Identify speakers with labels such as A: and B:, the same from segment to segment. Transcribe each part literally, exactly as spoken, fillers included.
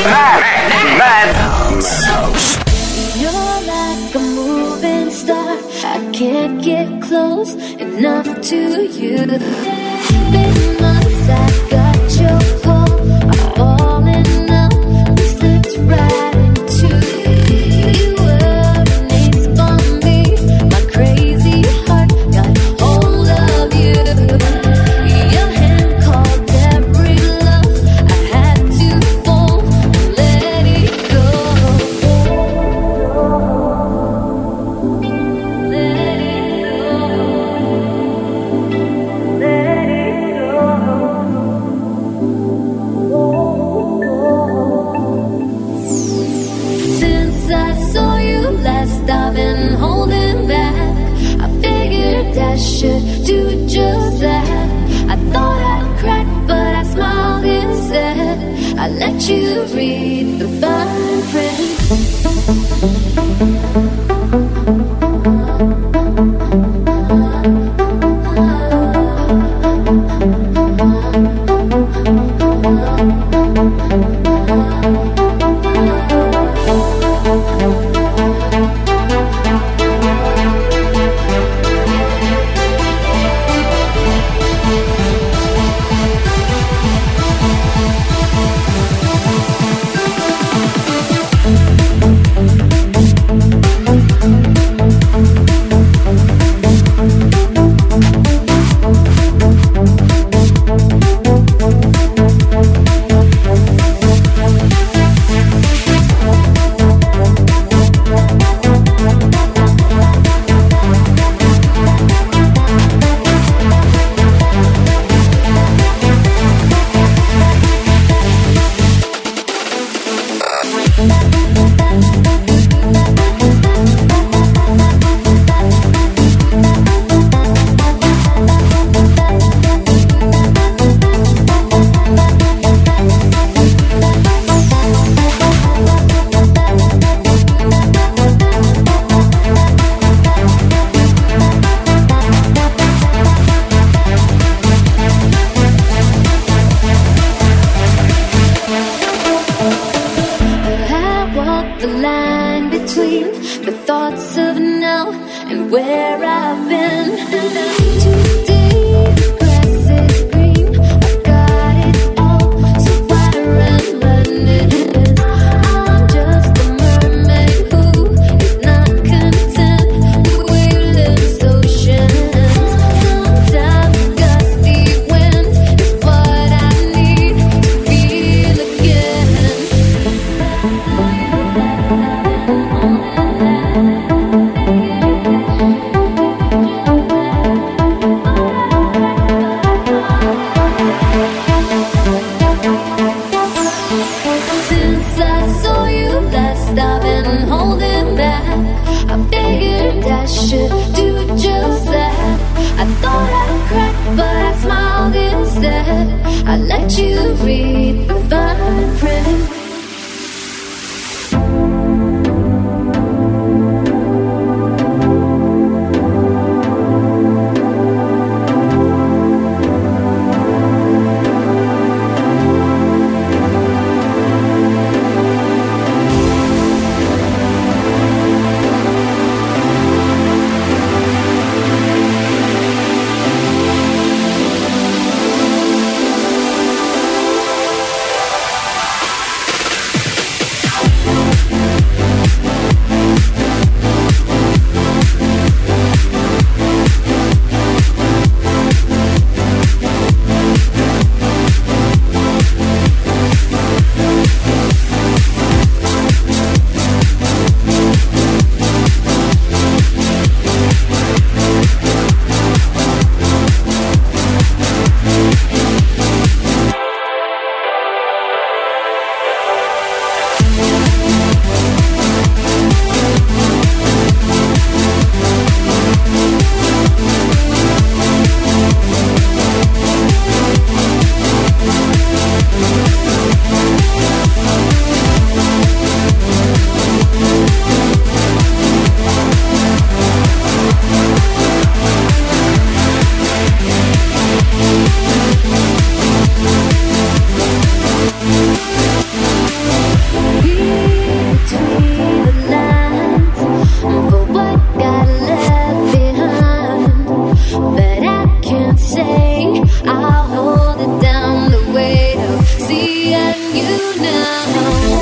A: Mad, mad house.
B: You're like a moving star. I can't get close enough to you. Been months I got your call. I'm falling up. We slipped right into you. You were an ace for me. My crazy heart got hold of you. Your hand called every love. I had to fall and let it go. Let it go. Let it go. Since I saw you last, I've been holding back. I figured I should do just that. I thought I'd crack, but I smiled instead. I let you read the fine print. stay. I'll hold it down, the weight of seeing you now.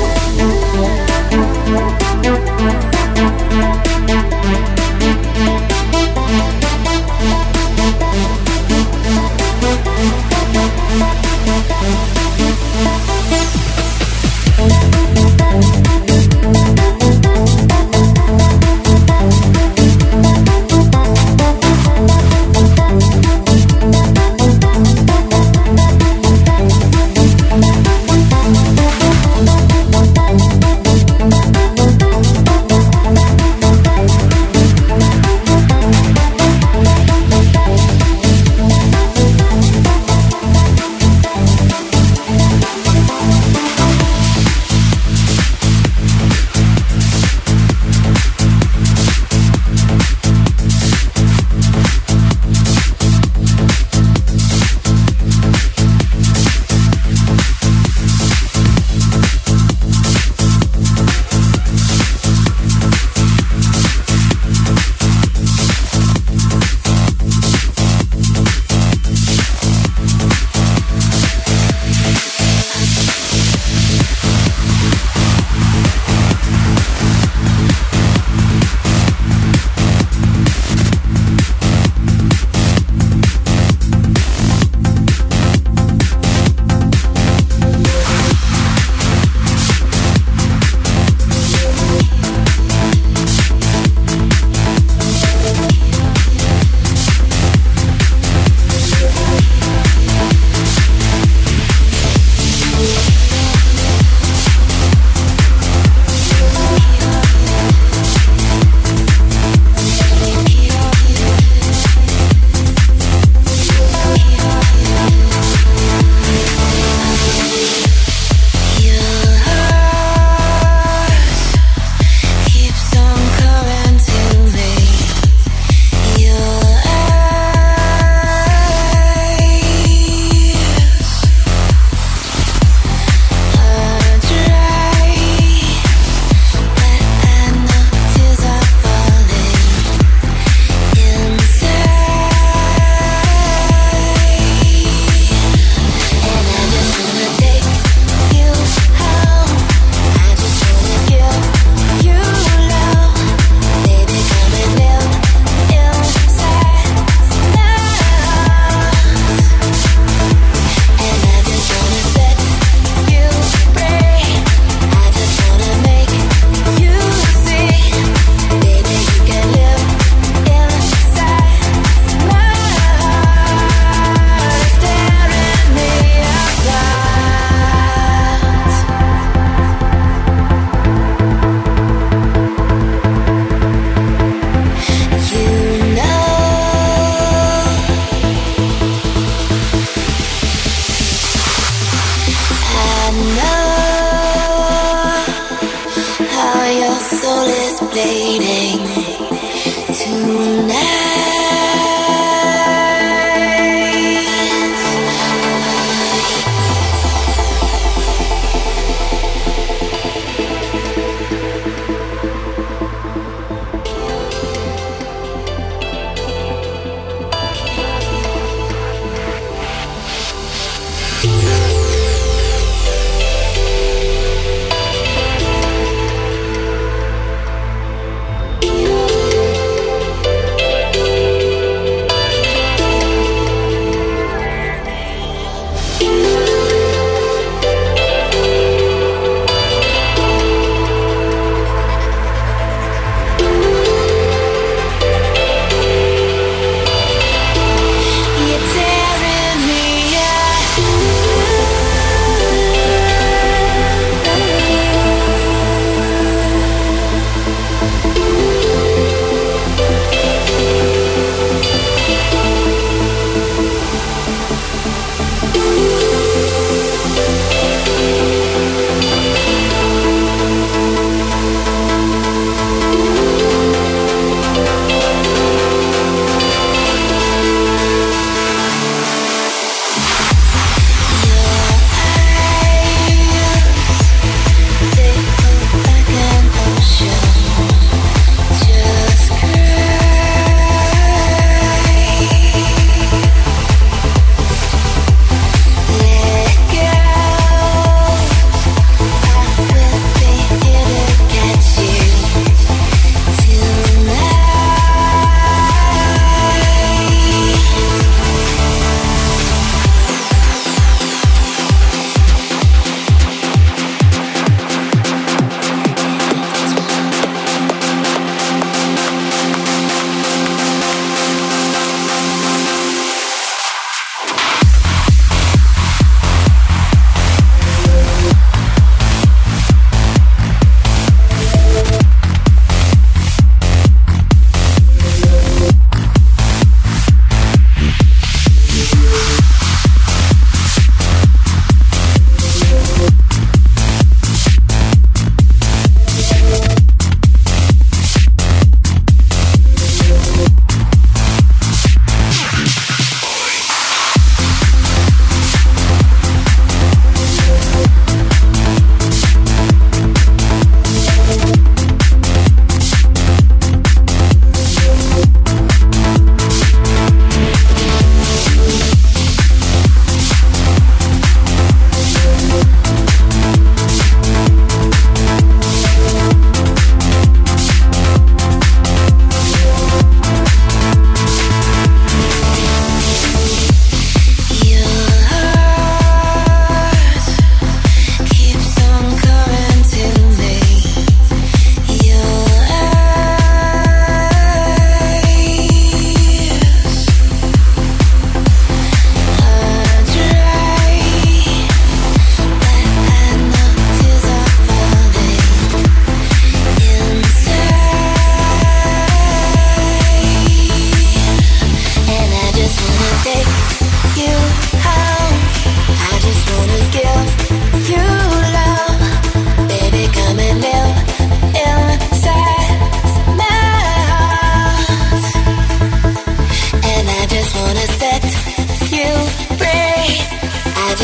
C: You're tearing me up.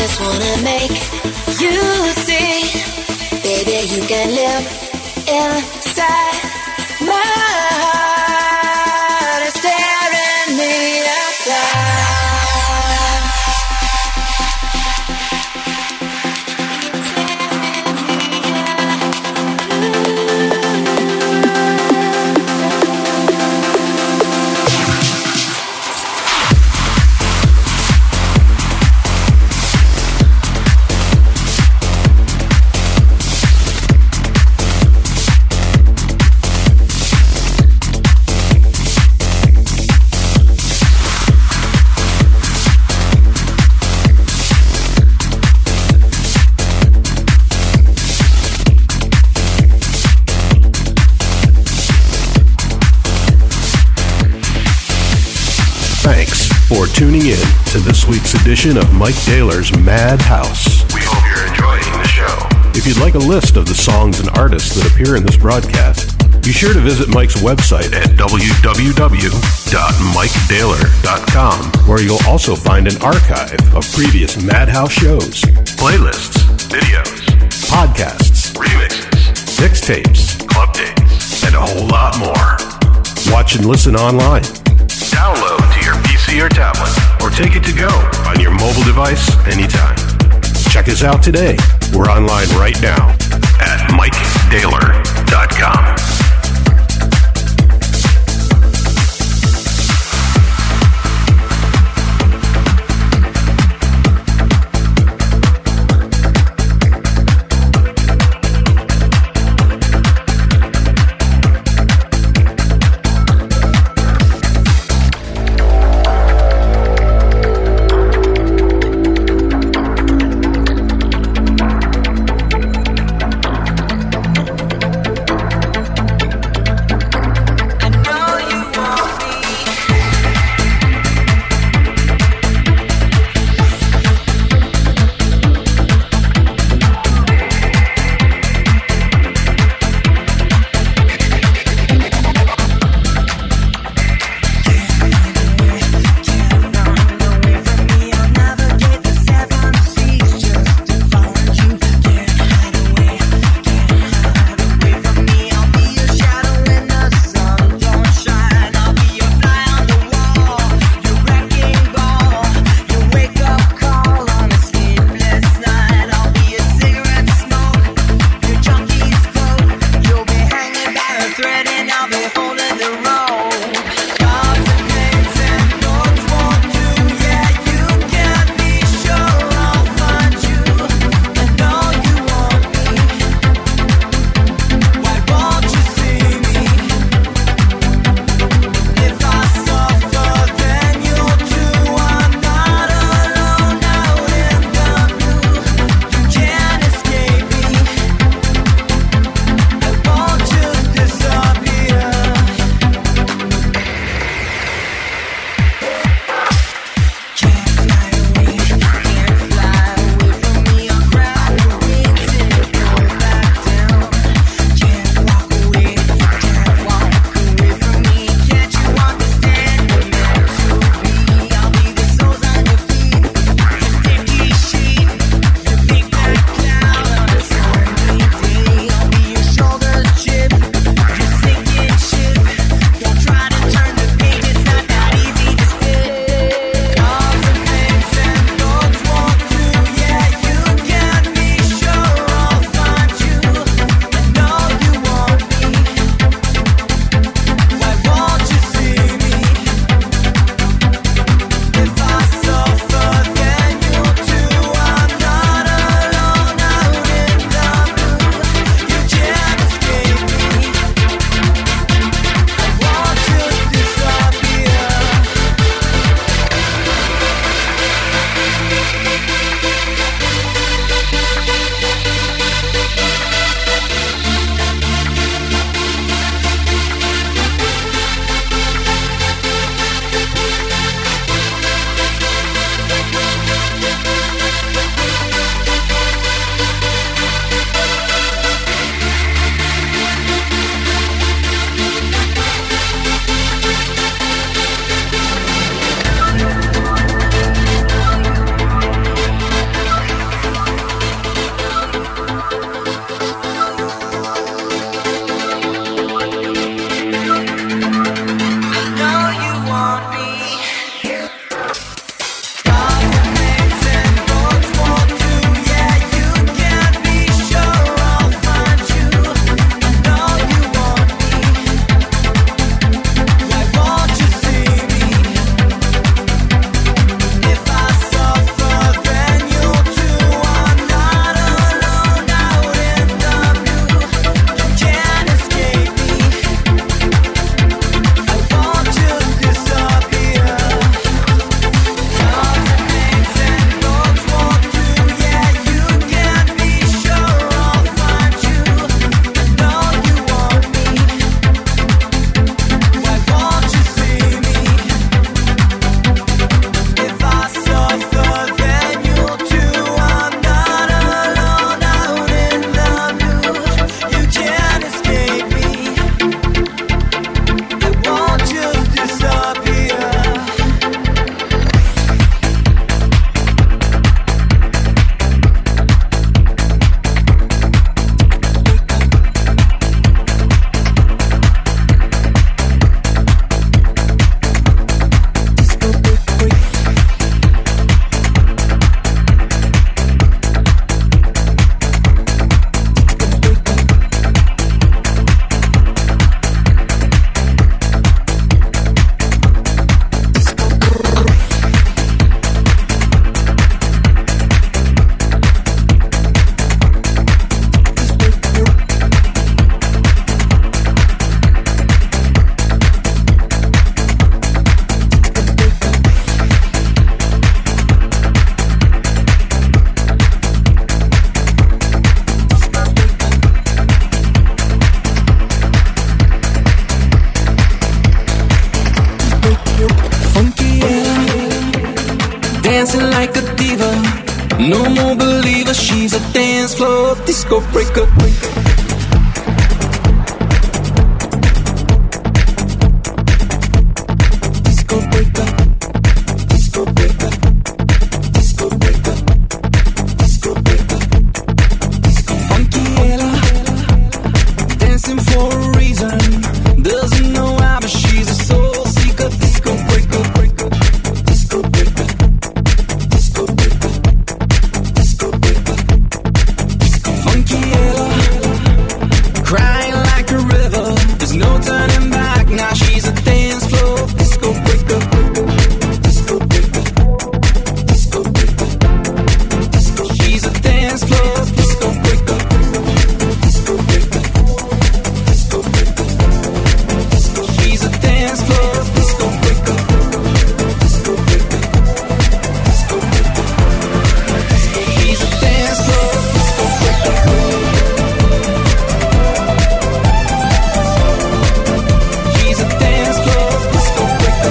B: just wanna make you see, baby, you can live inside my heart. It's tearing me apart.
C: For tuning in to this week's edition of Mike Daylor's Mad House.
A: We hope you're enjoying the show.
C: If you'd like a list of the songs and artists that appear in this broadcast, be sure to visit Mike's website at w w w dot mike daylor dot com, where you'll also find an archive of previous Madhouse shows,
A: Playlists, videos,
C: podcasts,
A: remixes,
C: mixtapes,
A: club dates, and a whole lot more.
C: Watch and listen online.
A: Download to your P C or tablet, or take it to go on your mobile device anytime.
C: Check us out today. We're online right now
A: at mike daylor dot com.
D: No more believer, she's a dance floor disco breaker. Disco breaker. Disco breaker. Disco breaker. Disco breaker. Disco funky Ella, dancing for a reason. Doesn't know why, but she's a soul seeker. Disco breaker. Breaker. Disco breaker. Disco breaker. Disco breaker. Disco funky Ella, crying like a river. There's no turning back. Now she's a dance floor disco breaker. Disco breaker. Disco breaker. Disco. She's a dance floor disco breaker. Disco breaker. Disco breaker. Disco. She's a dance floor disco breaker. Disco breaker. Disco breaker. She's a dance floor disco breaker. She's a dance floor disco breaker.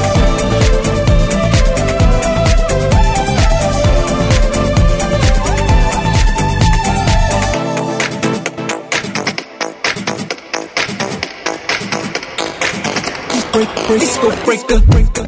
D: Break, break, disco breaker. Breaker.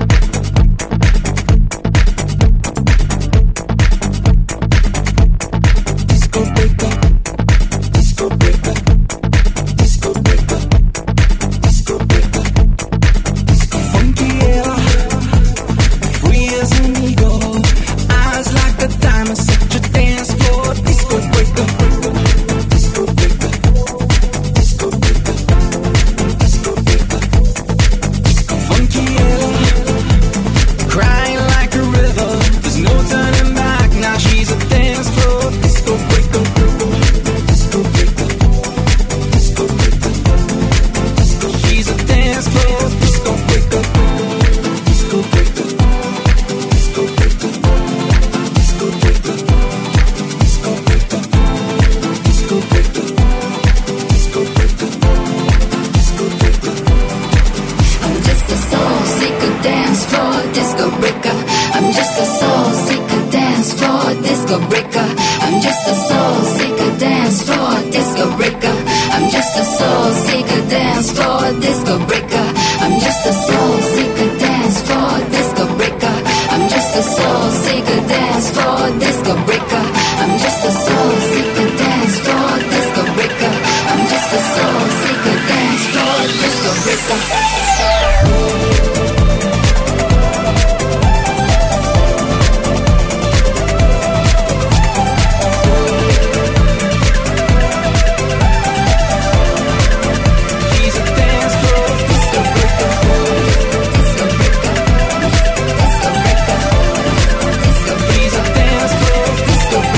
D: Disco breaker. Disco breaker. Disco breaker. Disco breaker. Disco funky Ella, free as an eagle, eyes like a diamond, such a dance floor disco breaker. Disco breaker. Disco breaker. Disco breaker. Disco funky Ella, crying like a river. There's no turning back. Now she's a dance floor disco breaker. Disco breaker. Disco breaker. Disco. She's a dance floor disco breaker. Disco breaker. Disco breaker. Disco breaker. Disco breaker. Disco breaker. Disco breaker. Disco breaker.
B: I'm just a soul seeker, dance floor disco breaker. I'm just a soul seeker, dance floor disco breaker. I'm just a soul seeker, dance floor disco breaker. I'm just a soul seeker, dance floor disco breaker. I'm just a soul seeker, dance floor disco breaker. I'm just a soul seeker, dance floor disco breaker. I'm just a soul seeker, dance floor disco breaker. I'm just a soul seeker, dance floor disco breaker.
D: She's a dance floor disco breaker.
B: Disco breaker. Disco breaker. Disco breaker.
D: She's a dance floor disco breaker.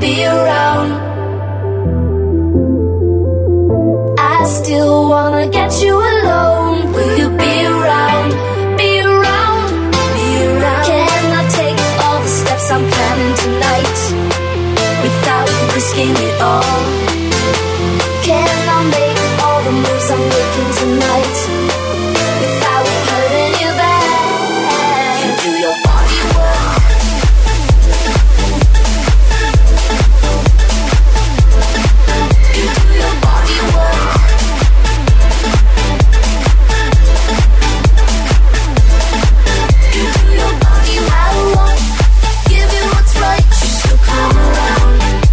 B: be around. I still wanna get you alone. Will you be around? Be around, be around. Can I take all the steps I'm planning tonight without risking it all? Can I make all the moves I'm making tonight without hurting you bad? You do your body work. You do your body work. You do your body work. I won't give you what's right, you still come around.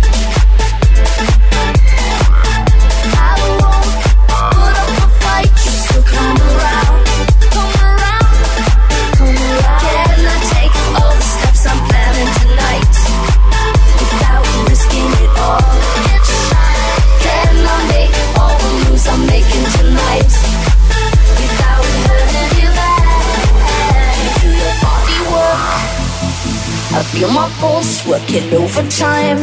B: I won't put up a fight, you still come around. Come around, come around. Can I take all the steps I'm planning tonight without risking it all? Can I make all the moves I'm making tonight without hurting you bad? You do your body work. I feel my pulse working overtime.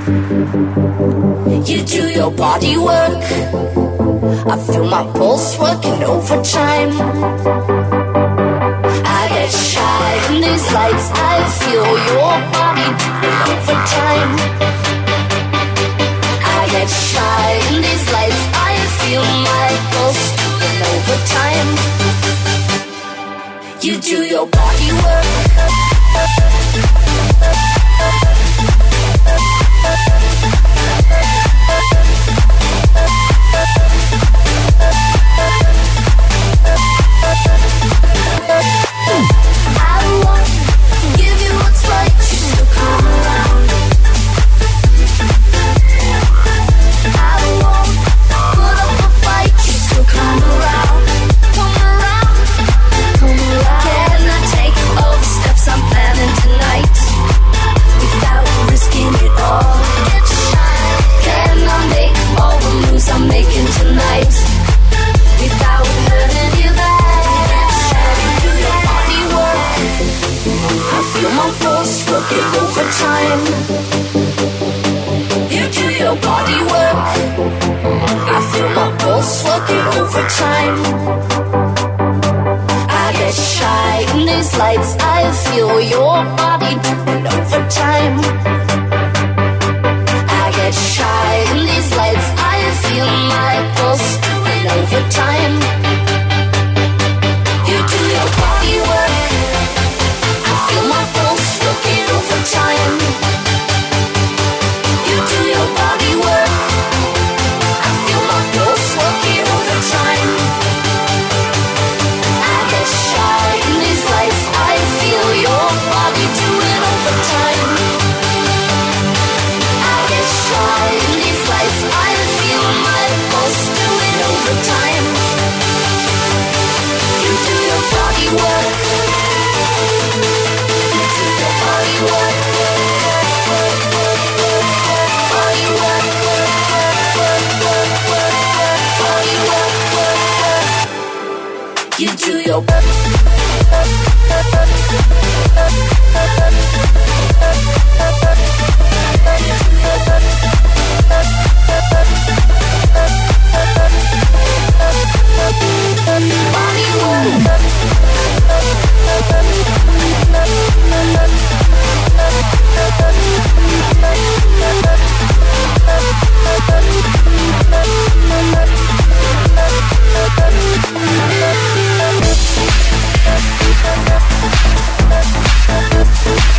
B: You do your body work. I feel my pulse working overtime. I get shy in these lights. I feel your body doing overtime. I get shy in these lights. I feel my pulse doing overtime. You do your body work. I won't give you what's right, you still come around. I won't put up a fight, you still come around. Come around, come around. Can I take all the steps I'm planning tonight without risking it all? Can I make all the moves I'm making tonight without hurting you bad? You do your body work. I feel my pulse working overtime. You do your body work. I feel my pulse working overtime. I get shy in these lights. I feel your body doing overtime. I get shy in these lights. I feel my pulse doing overtime. You do your body work. I feel my pulse working overtime. You do your body work. I feel my pulse working overtime. I get shy in these lights. I feel your body doing overtime. I get shy in these lights. I feel my pulse doing overtime. You do your body work. You do your body work. Body work. Body work. You do your body work. We'll be right back.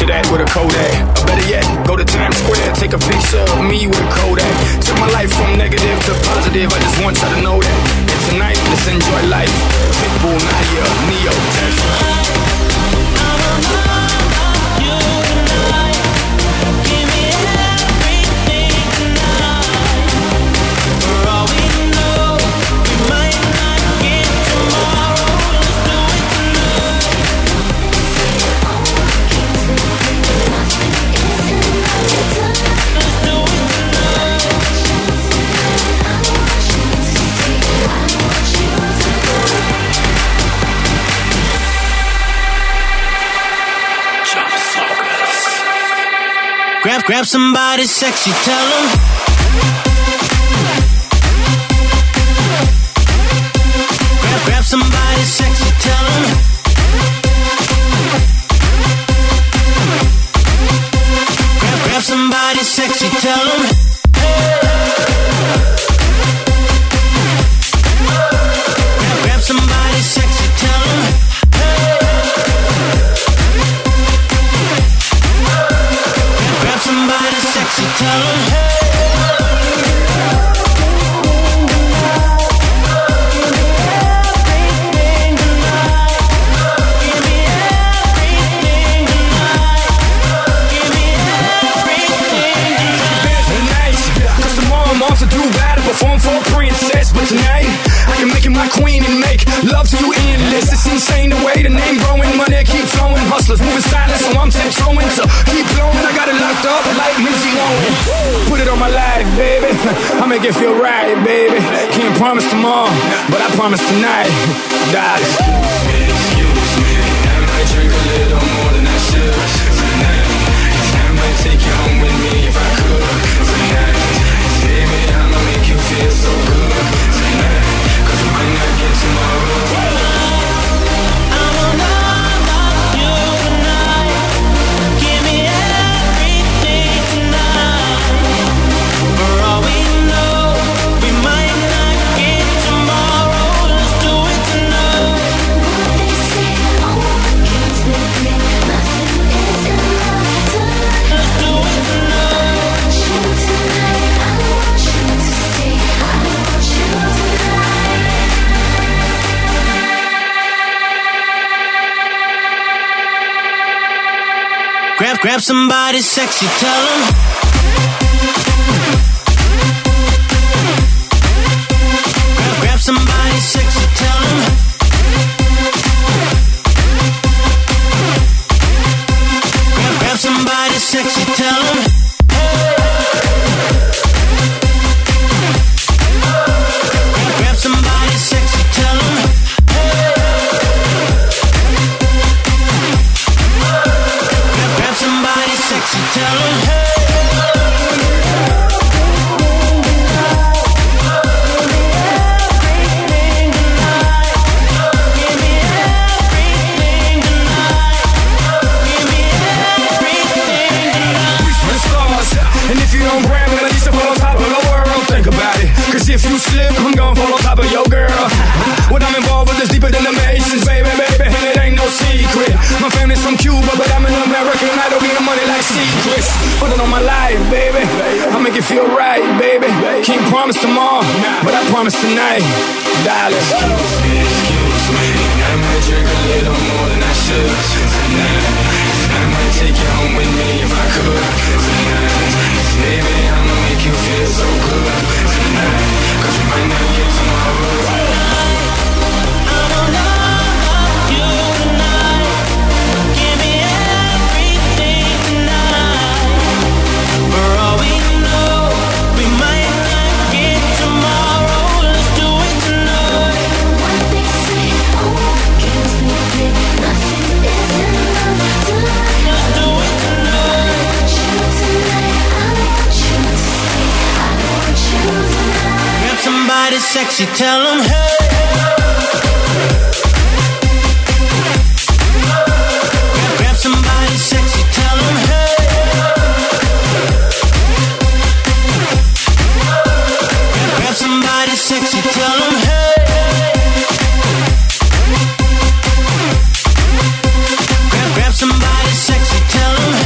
E: picture that with a Kodak. Or better yet, go to Times Square, take a picture of me with a Kodak. Took my life from negative to positive, I just want y'all to know that. And tonight, let's enjoy life. Pitbull, Nadia, Neo,
F: Grab, grab somebody sexy, tell them. Grab, grab somebody sexy, tell them. Grab, grab somebody sexy, tell them. Grab, grab somebody sexy, tell them. Somebody sexy, tell them, hey. Give me everything tonight. Give me everything tonight.
E: Nice, cause tomorrow I'm off to do battle, perform for a princess. But tonight, I can make you my queen and make love to you endless. It's insane the way the name growing, money keep flowing. Hustlers moving silent, so I'm tiptoeing to keep blowing. I got it locked up like Missy Lohan. Put it on my life, baby. I make it feel right, baby. Can't promise tomorrow, but I promise tonight. Darling.
G: Excuse me, I might drink a little more than I should tonight. I might take you home with me if I could tonight. Baby, I'ma make you feel so good tonight. Cause we might not get tomorrow.
F: Grab, grab somebody sexy, tell them. Grab, grab somebody sexy, tell them. Grab, grab somebody sexy, tell them. Grab, grab somebody sexy, tell them. Somebody sexy, tell them, hey. Give me everything tonight. Give me everything tonight.
E: Reach for the stars, and if you don't grab me, at least I fall on top of the world. Think about it, cause if you slip, I'm gonna fall on top of your girl. What I'm involved with is deeper than the Masons, baby, baby, and it ain't no secret. My family's from Cuba, but I'm an American. I don't get money like secrets. Put it on my life, baby. I'll make it feel right, baby. Can't promise tomorrow, but I promise tonight. Darling.
G: Excuse me, excuse me, I might drink a little more than I should tonight. I might take you home with me if I could tonight. Baby, I'ma make you feel so good tonight. Cause we might not get tomorrow.
F: Somebody sexy, tell them, hey. Grab, grab somebody sexy, tell them, hey. Grab, grab somebody sexy, tell them, hey. Grab, grab somebody sexy, tell them, hey.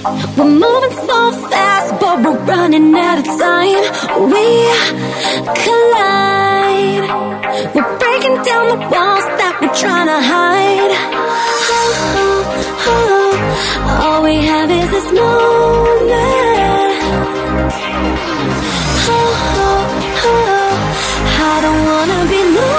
B: We're moving so fast, but we're running out of time. We collide. We're breaking down the walls that we're trying to hide. Oh, oh, oh. All we have is this moment. Oh, oh, oh. I don't wanna be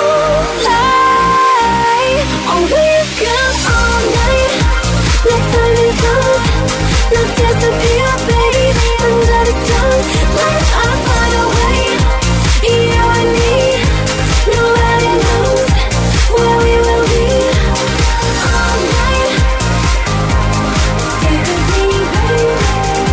B: moonlight. Oh, we've got all night. No time is up. Let's disappear, baby, under the sun. Let's find a way. You and me. Nobody knows where we will be. All night. Stay with me, baby.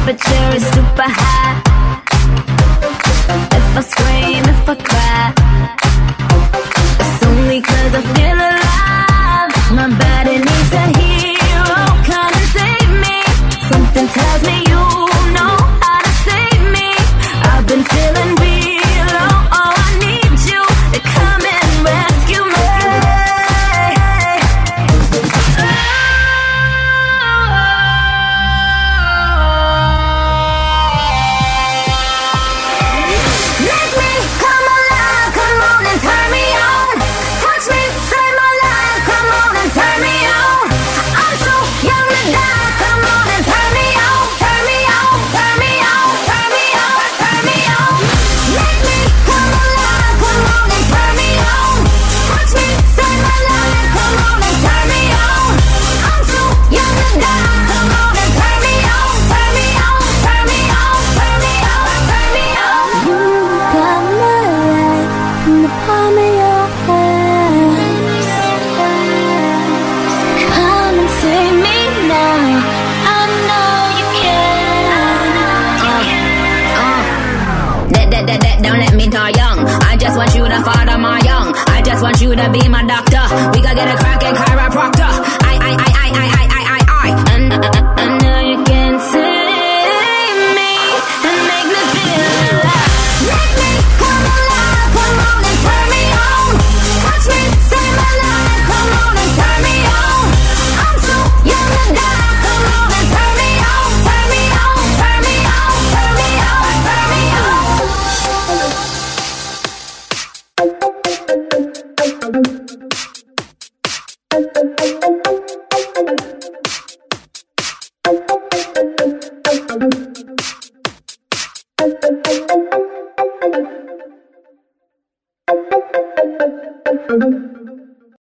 B: temperature is super high. If I scream, if I cry, it's only 'cause I feel alive. My body needs a hero, come and save me. Something tells me you know how to save me. I've been feeling real low, oh I need you to come and rescue me. Make me come alive, come on and turn me on. Touch me, save my life, come on and turn me on. I'm so young to die, come on and turn me on. Turn me on, turn me on, turn me on, turn me on. Make me come alive, come on and turn me on. Touch me, save my life, come on and turn me on. I'm too young to die, come on and turn me on. Turn me on, turn me on, turn me on, turn me on. You got my life in the palm of your hand. Come and save me now. I know you can. Uh, that, that, that, that, don't let me die young. I just want you to father my young. I just want you to be my doctor. We gotta get a crack